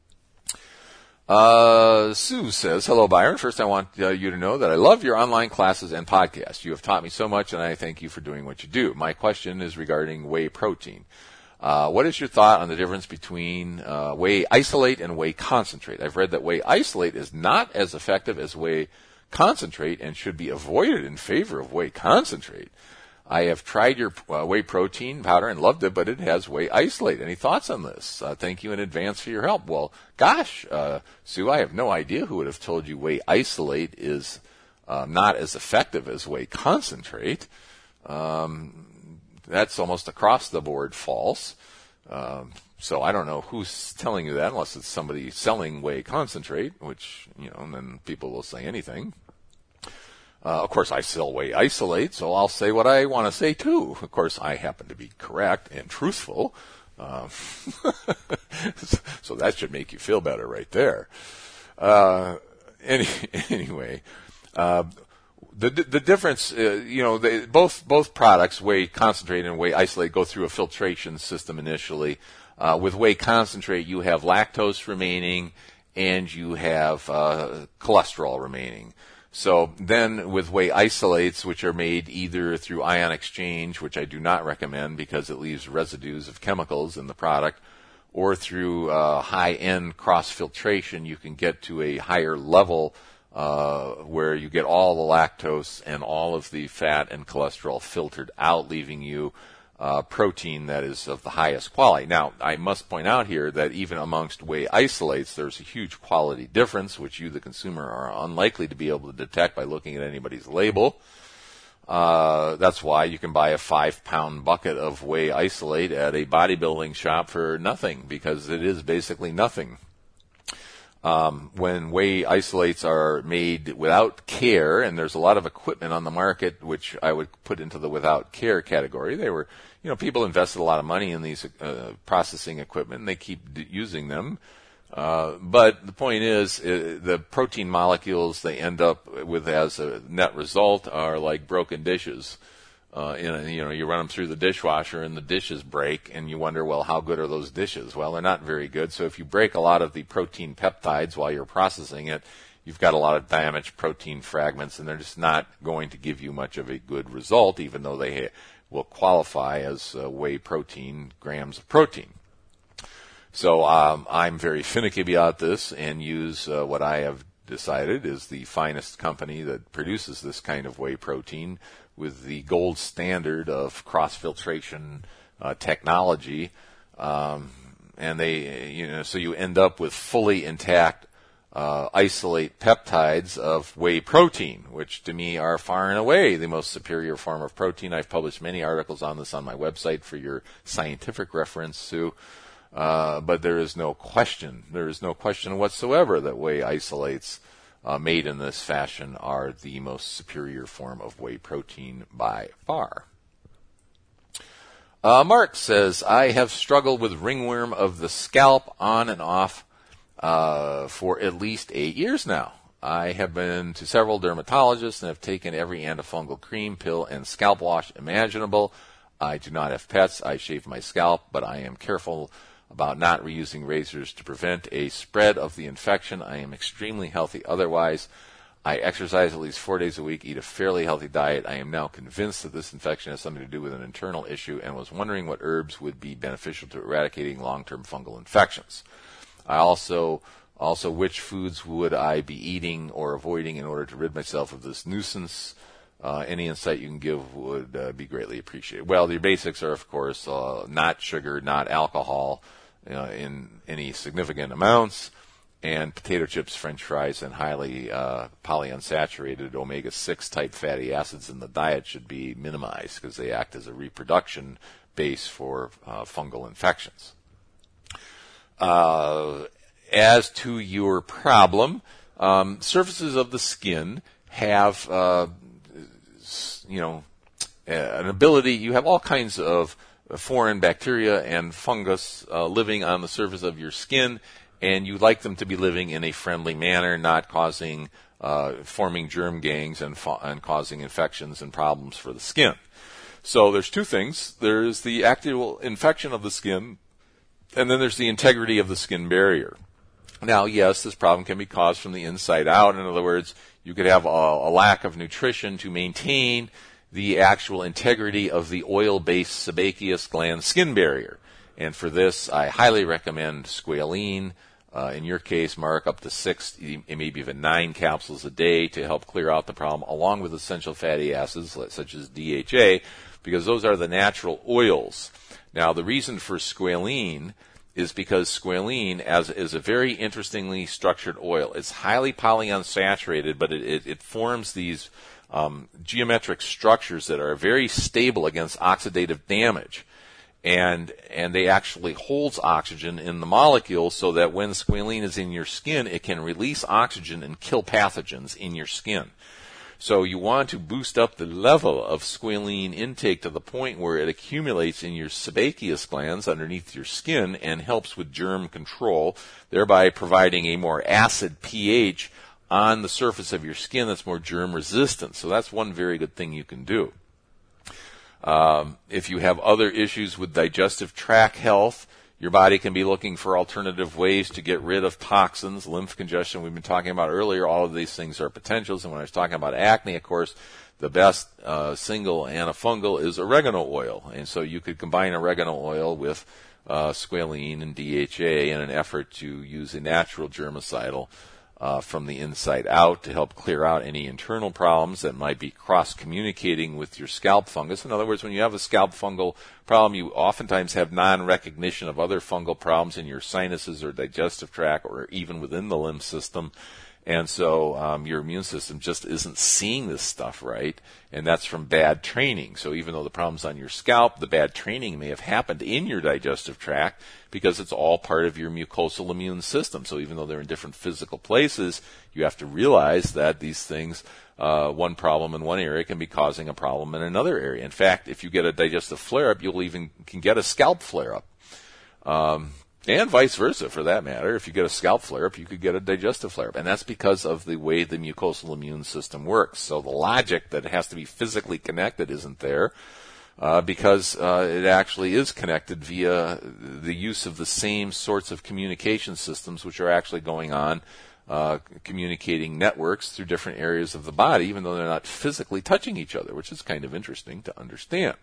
Uh, Sue says, hello, Byron. First, I want uh, you to know that I love your online classes and podcasts. You have taught me so much, and I thank you for doing what you do. My question is regarding whey protein. Uh, what is your thought on the difference between uh, whey isolate and whey concentrate? I've read that whey isolate is not as effective as whey concentrate and should be avoided in favor of whey concentrate. I have tried your uh, whey protein powder and loved it, but it has whey isolate. Any thoughts on this? Uh, thank you in advance for your help. Well, gosh, uh, Sue, I have no idea who would have told you whey isolate is uh, not as effective as whey concentrate. Um, that's almost across the board false. Um, so I don't know who's telling you that, unless it's somebody selling whey concentrate, which, you know, and then people will say anything. Uh, of course, I sell whey isolate, so I'll say what I want to say too. Of course, I happen to be correct and truthful. Uh, so that should make you feel better right there. Uh, any, anyway, uh, the the difference, uh, you know, they, both both products, whey concentrate and whey isolate, go through a filtration system initially. Uh, with whey concentrate, you have lactose remaining and you have uh, cholesterol remaining. So then with whey isolates, which are made either through ion exchange, which I do not recommend because it leaves residues of chemicals in the product, or through uh, high-end cross-filtration, you can get to a higher level uh, where you get all the lactose and all of the fat and cholesterol filtered out, leaving you uh, protein that is of the highest quality. Now, I must point out here that even amongst whey isolates, there's a huge quality difference, which you, the consumer, are unlikely to be able to detect by looking at anybody's label. Uh, that's why you can buy a five-pound bucket of whey isolate at a bodybuilding shop for nothing, because it is basically nothing. Um, when whey isolates are made without care, and there's a lot of equipment on the market which I would put into the without care category. They were, you know, people invested a lot of money in these uh, processing equipment, and they keep d- using them. Uh, but the point is, uh, the protein molecules they end up with as a net result are like broken dishes. Uh, in, you know, you run them through the dishwasher and the dishes break, and you wonder, well, how good are those dishes? Well, they're not very good. So if you break a lot of the protein peptides while you're processing it, you've got a lot of damaged protein fragments, and they're just not going to give you much of a good result, even though they ha- will qualify as uh, whey protein, grams of protein. So um, I'm very finicky about this and use uh, what I have decided is the finest company that produces this kind of whey protein with the gold standard of cross-filtration uh, technology. Um, and they, you know, so you end up with fully intact uh, isolate peptides of whey protein, which to me are far and away the most superior form of protein. I've published many articles on this on my website for your scientific reference, Sue. Uh, but there is no question, there is no question whatsoever that whey isolates uh, made in this fashion are the most superior form of whey protein by far. Uh, Mark says, I have struggled with ringworm of the scalp on and off uh, for at least eight years now. I have been to several dermatologists and have taken every antifungal cream, pill, and scalp wash imaginable. I do not have pets. I shave my scalp, but I am careful about not reusing razors to prevent a spread of the infection. I am extremely healthy otherwise. I exercise at least four days a week, eat a fairly healthy diet. I am now convinced that this infection has something to do with an internal issue and was wondering what herbs would be beneficial to eradicating long-term fungal infections. I also, also which foods would I be eating or avoiding in order to rid myself of this nuisance? Uh, any insight you can give would uh, be greatly appreciated. Well, the basics are, of course, uh, not sugar, not alcohol, Uh, in any significant amounts, and potato chips, French fries, and highly uh, polyunsaturated omega six type fatty acids in the diet should be minimized because they act as a reproduction base for uh, fungal infections. Uh, as to your problem, um, surfaces of the skin have, uh, you know, an ability, you have all kinds of foreign bacteria and fungus uh, living on the surface of your skin, and you like them to be living in a friendly manner, not causing, uh, forming germ gangs and, fa- and causing infections and problems for the skin. So there's two things. There's the actual infection of the skin, and then there's the integrity of the skin barrier. Now, yes, this problem can be caused from the inside out. In other words, you could have a, a lack of nutrition to maintain the actual integrity of the oil-based sebaceous gland skin barrier. And for this, I highly recommend squalene. Uh, in your case, Mark, up to six, maybe even nine capsules a day to help clear out the problem, along with essential fatty acids such as D H A, because those are the natural oils. Now, the reason for squalene is because squalene as, is a very interestingly structured oil. It's highly polyunsaturated, but it, it, it forms these Um, geometric structures that are very stable against oxidative damage, and and they actually holds oxygen in the molecules so that when squalene is in your skin, it can release oxygen and kill pathogens in your skin. So you want to boost up the level of squalene intake to the point where it accumulates in your sebaceous glands underneath your skin and helps with germ control, thereby providing a more acid pH on the surface of your skin that's more germ resistant. So that's one very good thing you can do. Um, if you have other issues with digestive tract health, your body can be looking for alternative ways to get rid of toxins, lymph congestion we've been talking about earlier. All of these things are potentials. And when I was talking about acne, of course, the best uh, single antifungal is oregano oil. And so you could combine oregano oil with uh, squalene and D H A in an effort to use a natural germicidal Uh, from the inside out to help clear out any internal problems that might be cross-communicating with your scalp fungus. In other words, when you have a scalp fungal problem, you oftentimes have non-recognition of other fungal problems in your sinuses or digestive tract or even within the lymph system. And so um, your immune system just isn't seeing this stuff right, and that's from bad training. So even though the problem's on your scalp, the bad training may have happened in your digestive tract because it's all part of your mucosal immune system. So even though they're in different physical places, you have to realize that these things, uh, one problem in one area can be causing a problem in another area. In fact, if you get a digestive flare-up, you'll even can get a scalp flare-up. Um, And vice versa, for that matter. If you get a scalp flare-up, you could get a digestive flare-up. And that's because of the way the mucosal immune system works. So the logic that it has to be physically connected isn't there, uh, because uh, it actually is connected via the use of the same sorts of communication systems which are actually going on, uh, communicating networks through different areas of the body, even though they're not physically touching each other, which is kind of interesting to understand.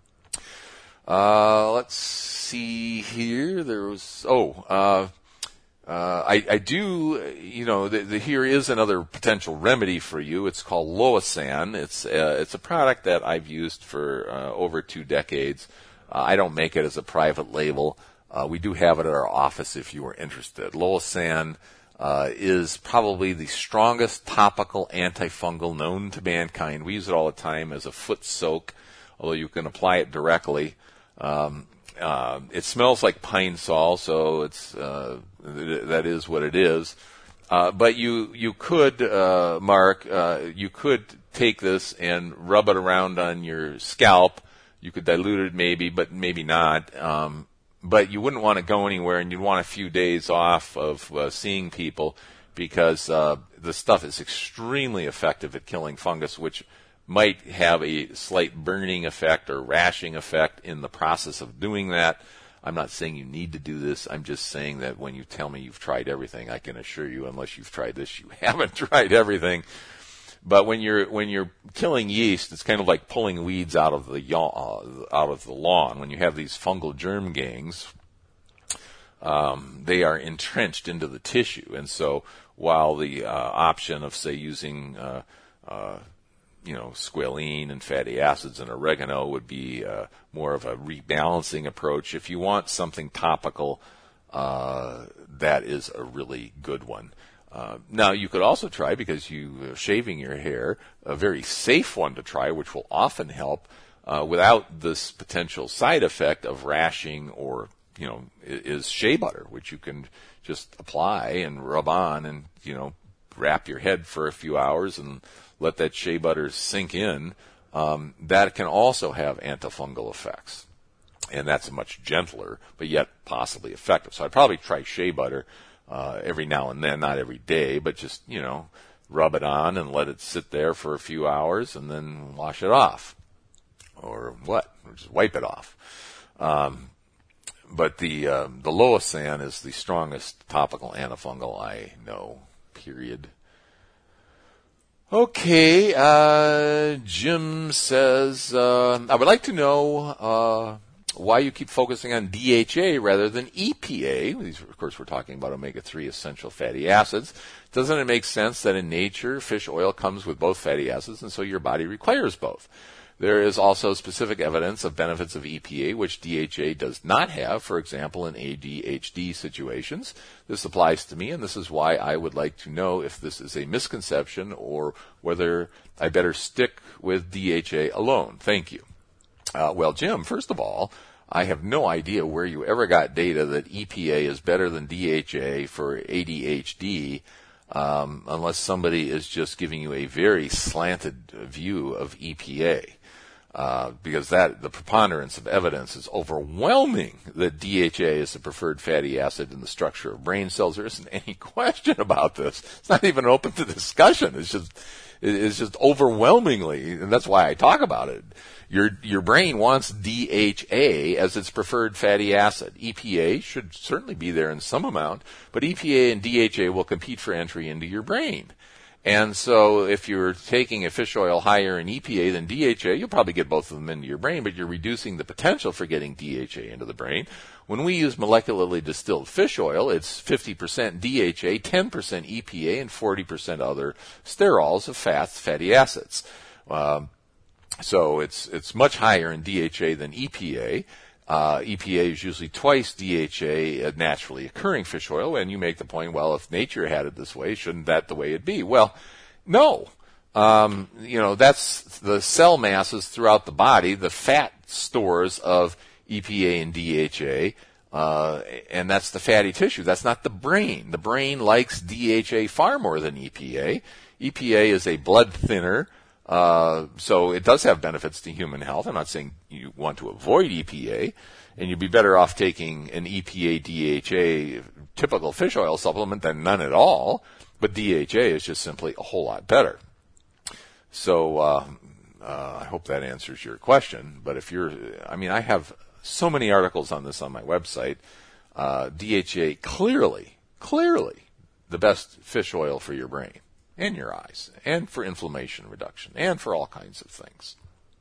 Uh, let's see here. There was, oh, uh, uh, I, I do, you know, the, the, here is another potential remedy for you. It's called Loasan. It's, uh, it's a product that I've used for, uh, over two decades. Uh, I don't make it as a private label. Uh, we do have it at our office if you are interested. Loasan, uh, is probably the strongest topical antifungal known to mankind. We use it all the time as a foot soak, although you can apply it directly. Um, uh, it smells like pine sol, so it's uh, th- that is what it is. Uh, but you you could, uh, Mark, uh, you could take this and rub it around on your scalp. You could dilute it maybe, but maybe not. Um, but you wouldn't want to go anywhere, and you'd want a few days off of uh, seeing people because uh, the stuff is extremely effective at killing fungus, which might have a slight burning effect or rashing effect in the process of doing that. I'm not saying you need to do this. I'm just saying that when you tell me you've tried everything, I can assure you, unless you've tried this, you haven't tried everything. But when you're when you're killing yeast, it's kind of like pulling weeds out of the uh, out of the lawn. When you have these fungal germ gangs, um, they are entrenched into the tissue, and so while the uh, option of, say, using uh, uh, you know, squalene and fatty acids and oregano would be uh, more of a rebalancing approach. If you want something topical, uh, that is a really good one. Uh, now, you could also try, because you are shaving your hair, a very safe one to try, which will often help uh, without this potential side effect of rashing or, you know, is shea butter, which you can just apply and rub on and, you know, wrap your head for a few hours and let that shea butter sink in. Um, that can also have antifungal effects. And that's much gentler, but yet possibly effective. So I'd probably try shea butter uh, every now and then, not every day, but just, you know, rub it on and let it sit there for a few hours and then wash it off. Or what? Or just wipe it off. Um, but the, uh, the Loasan is the strongest topical antifungal I know, period. Okay, uh, Jim says, uh, I would like to know uh, why you keep focusing on D H A rather than E P A. These, of course, we're talking about omega three essential fatty acids. Doesn't it make sense that in nature, fish oil comes with both fatty acids, and so your body requires both? There is also specific evidence of benefits of E P A, which D H A does not have, for example, in A D H D situations. This applies to me, and this is why I would like to know if this is a misconception or whether I better stick with D H A alone. Thank you. Uh, well, Jim, first of all, I have no idea where you ever got data that E P A is better than D H A for A D H D. um, unless somebody is just giving you a very slanted view of E P A. Uh, because that the preponderance of evidence is overwhelming that D H A is the preferred fatty acid in the structure of brain cells. There isn't any question about this. It's not even open to discussion. It's just it's just overwhelmingly, and that's why I talk about it. Your your brain wants D H A as its preferred fatty acid. E P A should certainly be there in some amount, but E P A and D H A will compete for entry into your brain. And so if you're taking a fish oil higher in E P A than D H A, you'll probably get both of them into your brain, but you're reducing the potential for getting D H A into the brain. When we use molecularly distilled fish oil, it's fifty percent D H A, ten percent E P A, and forty percent other sterols of fats, fatty acids. Um, so it's it's much higher in D H A than E P A. Uh, E P A is usually twice D H A, a naturally occurring fish oil, and you make the point, well, if nature had it this way, shouldn't that the way it be? Well, no. Um, you know, that's the cell masses throughout the body, the fat stores of E P A and D H A, uh, and that's the fatty tissue. That's not the brain. The brain likes D H A far more than E P A. E P A is a blood thinner. Uh, so it does have benefits to human health. I'm not saying you want to avoid E P A, and you'd be better off taking an E P A D H A typical fish oil supplement than none at all, but D H A is just simply a whole lot better. So uh, uh, I hope that answers your question. But if you're, I mean, I have so many articles on this on my website. Uh, D H A clearly, clearly the best fish oil for your brain and your eyes, and for inflammation reduction, and for all kinds of things.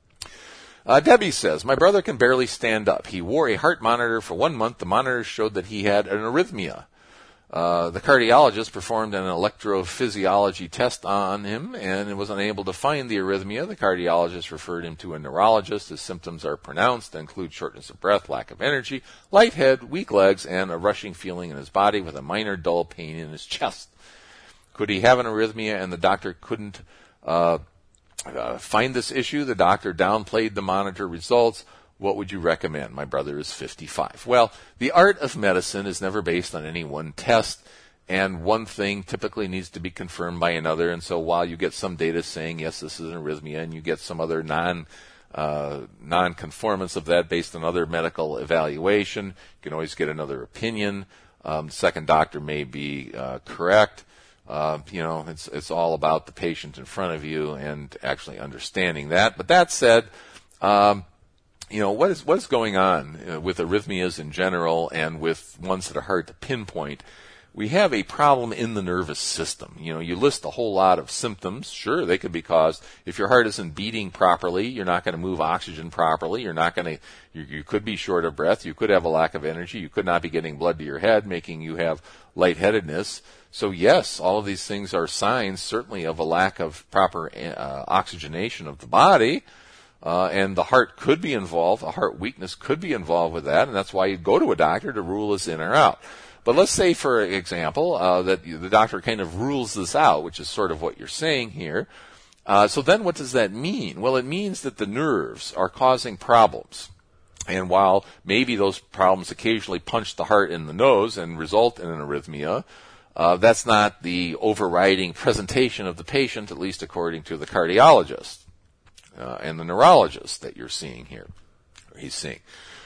Uh, Debbie says, my brother can barely stand up. He wore a heart monitor for one month. The monitor showed that he had an arrhythmia. Uh, the cardiologist performed an electrophysiology test on him and was unable to find the arrhythmia. The cardiologist referred him to a neurologist. His symptoms are pronounced and include shortness of breath, lack of energy, light head, weak legs, and a rushing feeling in his body with a minor dull pain in his chest. Could he have an arrhythmia and the doctor couldn't uh, uh, find this issue? The doctor downplayed the monitor results. What would you recommend? My brother is fifty-five. Well, the art of medicine is never based on any one test, and one thing typically needs to be confirmed by another. And so while you get some data saying, yes, this is an arrhythmia, and you get some other non uh, non-conformance of that based on other medical evaluation, you can always get another opinion. Um, the second doctor may be uh, correct. Uh, you know, it's it's all about the patient in front of you and actually understanding that. But that said, um, you know, what is what is going on uh, with arrhythmias in general and with ones that are hard to pinpoint? We have a problem in the nervous system. You know, you list a whole lot of symptoms. Sure, they could be caused. If your heart isn't beating properly, you're not going to move oxygen properly. You're not going to, you, you could be short of breath. You could have a lack of energy. You could not be getting blood to your head, making you have lightheadedness. So yes, all of these things are signs certainly of a lack of proper uh, oxygenation of the body. Uh, and the heart could be involved. A heart weakness could be involved with that. And that's why you go to a doctor to rule this in or out. But let's say, for example, uh, that the doctor kind of rules this out, which is sort of what you're saying here. Uh, so then what does that mean? Well, it means that the nerves are causing problems. And while maybe those problems occasionally punch the heart in the nose and result in an arrhythmia, uh, that's not the overriding presentation of the patient, at least according to the cardiologist uh, and the neurologist that you're seeing here, or he's seeing.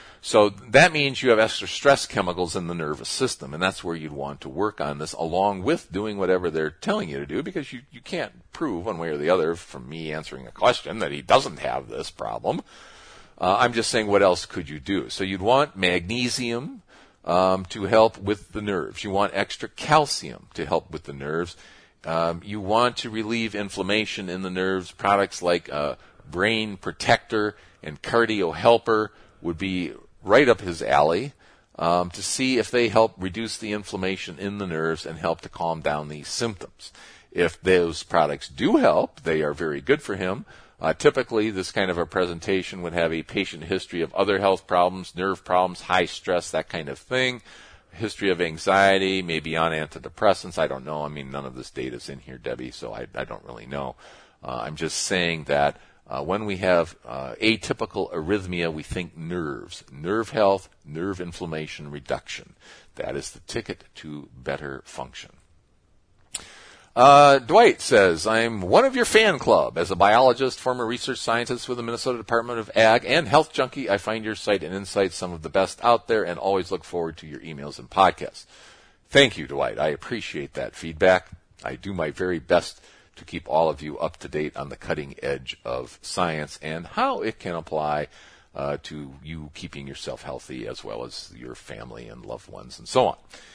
So that means you have extra stress chemicals in the nervous system, and that's where you'd want to work on this, along with doing whatever they're telling you to do, because you, you can't prove one way or the other from me answering a question that he doesn't have this problem. Uh, I'm just saying, what else could you do? So you'd want magnesium um, to help with the nerves. You want extra calcium to help with the nerves. Um, you want to relieve inflammation in the nerves. Products like uh, Brain Protector and Cardio Helper would be right up his alley um, to see if they help reduce the inflammation in the nerves and help to calm down these symptoms. If those products do help, they are very good for him. Uh, typically, this kind of a presentation would have a patient history of other health problems, nerve problems, high stress, that kind of thing, history of anxiety, maybe on antidepressants. I don't know. I mean, none of this data is in here, Debbie, so I, I don't really know. Uh, I'm just saying that Uh, when we have uh, atypical arrhythmia, we think nerves, nerve health, nerve inflammation reduction. That is the ticket to better function. Uh, Dwight says, I'm one of your fan club. As a biologist, former research scientist with the Minnesota Department of Ag, and health junkie, I find your site and insights some of the best out there and always look forward to your emails and podcasts. Thank you, Dwight. I appreciate that feedback. I do my very best to keep all of you up to date on the cutting edge of science and how it can apply uh, to you keeping yourself healthy as well as your family and loved ones and so on.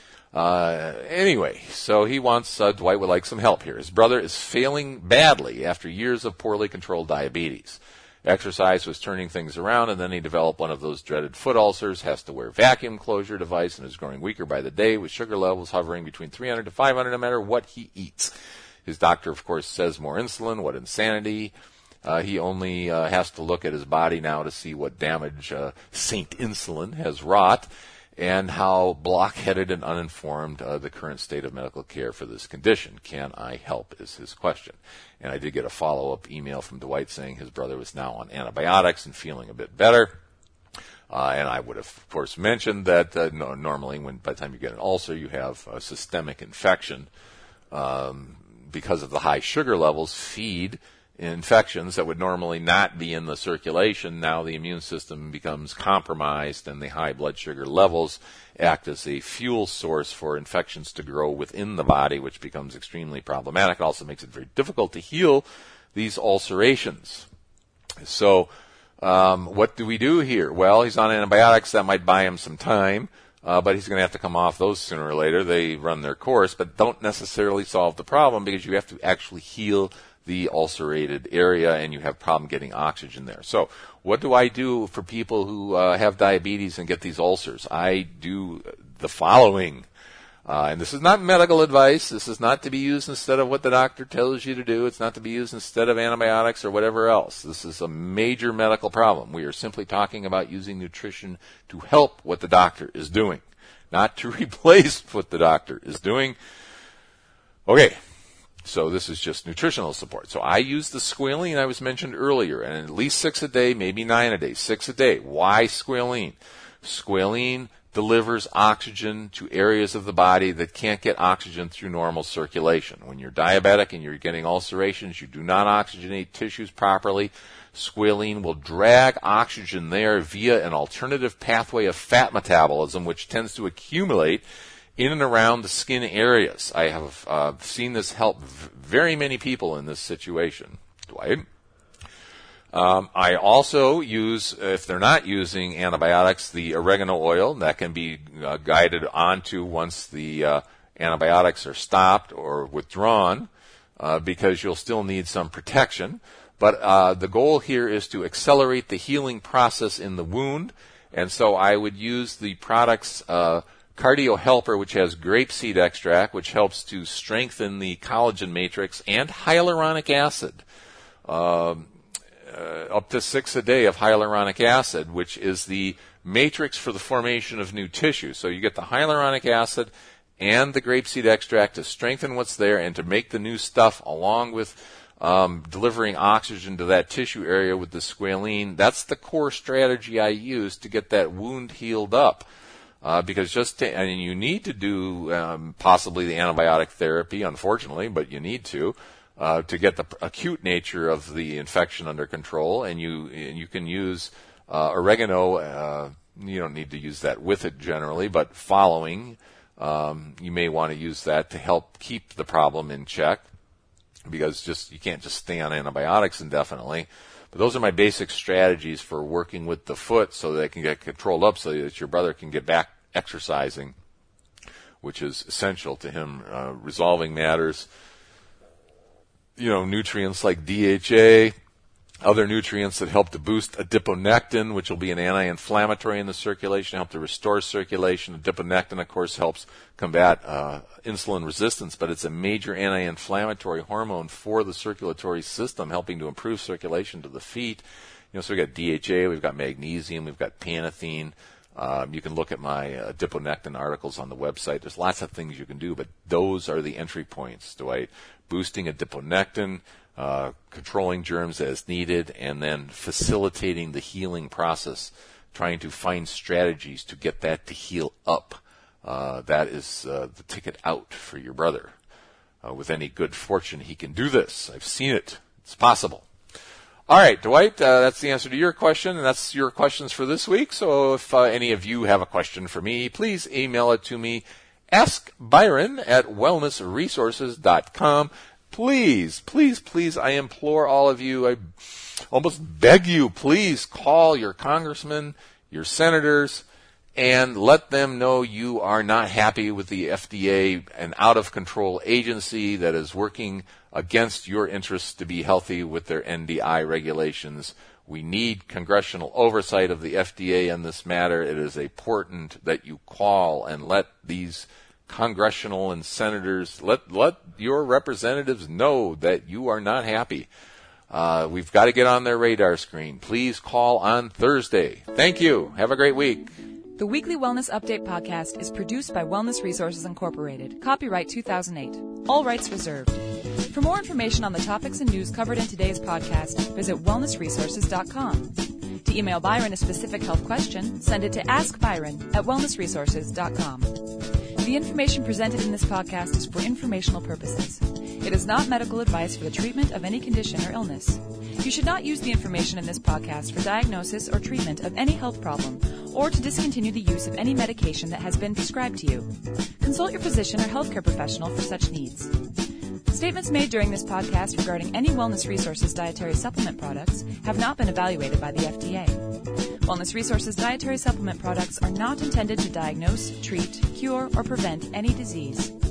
Uh, anyway, so he wants, uh, Dwight would like some help here. His brother is failing badly after years of poorly controlled diabetes. Exercise was turning things around, and then he developed one of those dreaded foot ulcers, has to wear vacuum closure device, and is growing weaker by the day with sugar levels hovering between three hundred to five hundred no matter what he eats. His doctor, of course, says more insulin. What insanity. Uh, he only uh, has to look at his body now to see what damage uh, Saint Insulin has wrought, and how block-headed and uninformed uh, the current state of medical care for this condition. Can I help is his question. And I did get a follow-up email from Dwight saying his brother was now on antibiotics and feeling a bit better. Uh, and I would have, of course, mentioned that uh, no, normally when by the time you get an ulcer, you have a systemic infection. Um, because of the high sugar levels, feed infections that would normally not be in the circulation. Now the immune system becomes compromised, and the high blood sugar levels act as a fuel source for infections to grow within the body, which becomes extremely problematic. It also makes it very difficult to heal these ulcerations. So um, what do we do here? Well, he's on antibiotics. That might buy him some time. Uh, but he's going to have to come off those sooner or later. They run their course, but don't necessarily solve the problem because you have to actually heal the ulcerated area, and you have problem getting oxygen there. So what do I do for people who uh, have diabetes and get these ulcers? I do the following. Uh, and this is not medical advice. This is not to be used instead of what the doctor tells you to do. It's not to be used instead of antibiotics or whatever else. This is a major medical problem. We are simply talking about using nutrition to help what the doctor is doing, not to replace what the doctor is doing. Okay, so this is just nutritional support. So I use the squalene I was mentioned earlier, and at least six a day, maybe nine a day, six a day. Why squalene? Squalene delivers oxygen to areas of the body that can't get oxygen through normal circulation. When you're diabetic and you're getting ulcerations, you do not oxygenate tissues properly. Squalene will drag oxygen there via an alternative pathway of fat metabolism, which tends to accumulate in and around the skin areas. I have uh, seen this help v- very many people in this situation. Dwight? Um, I also use, if they're not using antibiotics, the oregano oil. That can be uh, guided onto once the uh, antibiotics are stopped or withdrawn, uh, because you'll still need some protection. But uh, the goal here is to accelerate the healing process in the wound, and so I would use the products uh, Cardio Helper, which has grapeseed extract, which helps to strengthen the collagen matrix, and hyaluronic acid. Um, Uh, up to six a day of hyaluronic acid, which is the matrix for the formation of new tissue. So you get the hyaluronic acid and the grapeseed extract to strengthen what's there and to make the new stuff, along with um, delivering oxygen to that tissue area with the squalene. That's the core strategy I use to get that wound healed up. Uh, because just to, and you need to do um, possibly the antibiotic therapy, unfortunately, but you need to. Uh, to get the acute nature of the infection under control, and you and you can use uh, oregano. Uh, you don't need to use that with it generally, but following, um, you may want to use that to help keep the problem in check, because just you can't just stay on antibiotics indefinitely. But those are my basic strategies for working with the foot so that it can get controlled up, so that your brother can get back exercising, which is essential to him uh, resolving matters. You know, nutrients like D H A, other nutrients that help to boost adiponectin, which will be an anti-inflammatory in the circulation, help to restore circulation. Adiponectin, of course, helps combat uh, insulin resistance, but it's a major anti-inflammatory hormone for the circulatory system, helping to improve circulation to the feet. You know, so we've got D H A, we've got magnesium, we've got panathine. Um, you can look at my uh, adiponectin articles on the website. There's lots of things you can do, but those are the entry points, Dwight. Boosting adiponectin, uh, controlling germs as needed, and then facilitating the healing process, trying to find strategies to get that to heal up. Uh, that is uh, the ticket out for your brother. uh, with any good fortune, he can do this. I've seen it. It's possible. All right, Dwight, uh, that's the answer to your question, and that's your questions for this week. So if uh, any of you have a question for me, please email it to me, ask byron at wellness resources dot com. Please, please, please, I implore all of you, I almost beg you, please call your congressmen, your senators, and let them know you are not happy with the F D A, an out-of-control agency that is working against your interests to be healthy with their N D I regulations. We need congressional oversight of the F D A on this matter. It is important that you call and let these congressional and senators, let let your representatives know that you are not happy. Uh, we've got to get on their radar screen. Please call on Thursday. Thank you. Have a great week. The Weekly Wellness Update podcast is produced by Wellness Resources Incorporated. Copyright two thousand eight. All rights reserved. For more information on the topics and news covered in today's podcast, visit wellness resources dot com. To email Byron a specific health question, send it to ask byron at wellness resources dot com. The information presented in this podcast is for informational purposes. It is not medical advice for the treatment of any condition or illness. You should not use the information in this podcast for diagnosis or treatment of any health problem or to discontinue the use of any medication that has been prescribed to you. Consult your physician or healthcare professional for such needs. Statements made during this podcast regarding any Wellness Resources dietary supplement products have not been evaluated by the F D A. Wellness Resources dietary supplement products are not intended to diagnose, treat, cure, or prevent any disease.